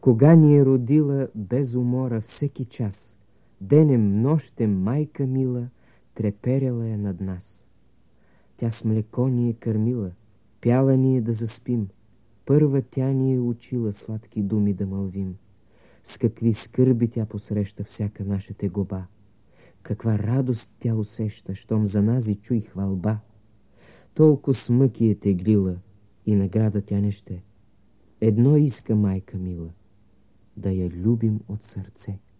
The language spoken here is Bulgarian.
Кога ни е родила без умора всеки час, денем, нощем, майка мила, треперяла е над нас. Тя с млеко ни е кърмила, пяла ни е да заспим, първа тя ни е учила сладки думи да мълвим. С какви скърби тя посреща всяка наша тегоба, каква радост тя усеща, щом за нази чуй хвалба. Толкова с мъки е теглила и награда тя не ще. Едно иска майка мила, да я любим от сърце.